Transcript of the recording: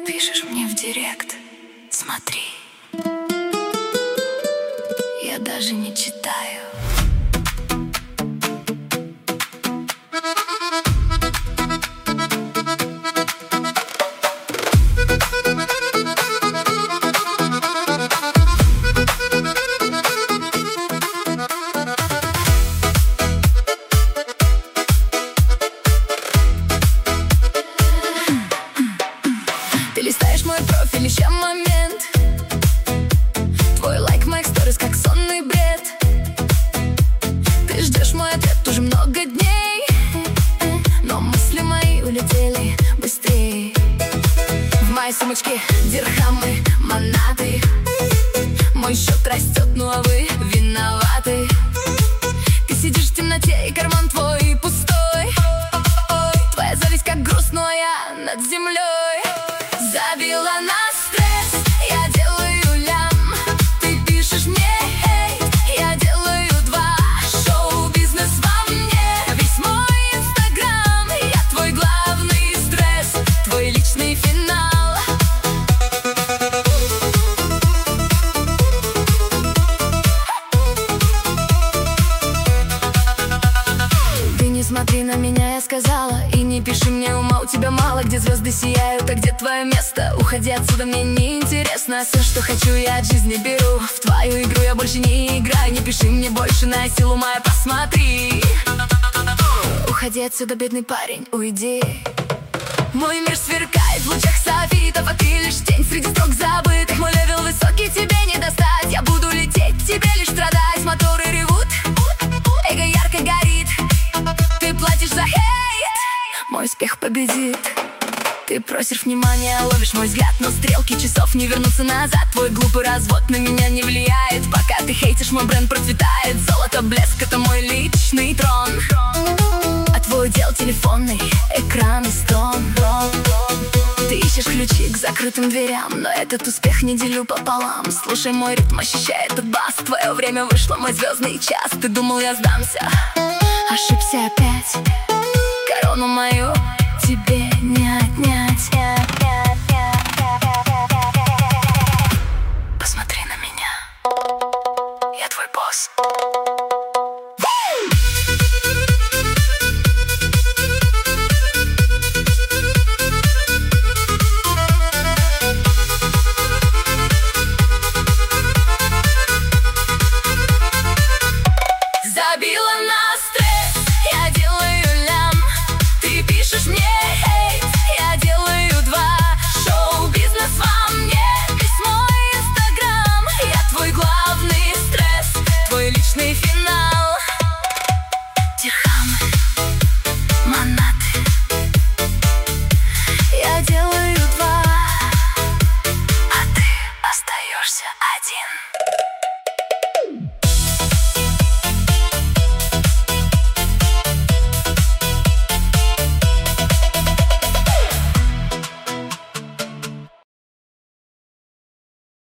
Пишешь мне в директ, смотри, я даже не читаю. Ты листаешь мой профиль, ища момент. Твой лайк в моих сторис, как сонный бред. Ты ждешь мой ответ уже много дней, но мысли мои улетели быстрее. В моей сумочке дирхамы, монаты. Мой счет растет, ну а вы виноваты. Ты сидишь в темноте, и карман твой пустой. Твоя зависть как груз, но я над землей. Забила на стресс, я делаю лям. Ты пишешь мне хейт, я делаю два. Шоу-бизнес во мне, весь мой инстаграм. Я твой главный стресс, твой личный финал. Ты не смотри на меня, я сказала. И не пиши мне, ума у тебя мало. Где звезды сияют, а где твое место? Уходи отсюда, мне не интересно. Все, что хочу, я от жизни беру. В твою игру я больше не играю. Не пиши мне больше, на силу моя посмотри. Уходи отсюда, бедный парень, уйди. Мой мир сверкает в лучах софитов, а ты лишь тень среди строк забытых. Мой левел высокий, тебе не достать. Я буду лететь, тебе лишь страдать. Моторы ревут, эго ярко горит. Ты платишь за хейт, мой успех победит. Ты просишь внимания, ловишь мой взгляд, но стрелки часов не вернутся назад. Твой глупый развод на меня не влияет. Пока ты хейтишь, мой бренд процветает. Золото, блеск — это мой личный трон. А твой удел телефонный, экран и стон. Ты ищешь ключи к закрытым дверям, но этот успех не делю пополам. Слушай мой ритм, ощущай этот бас. Твое время вышло, мой звездный час. Ты думал, я сдамся, ошибся опять. Корону мою тебе не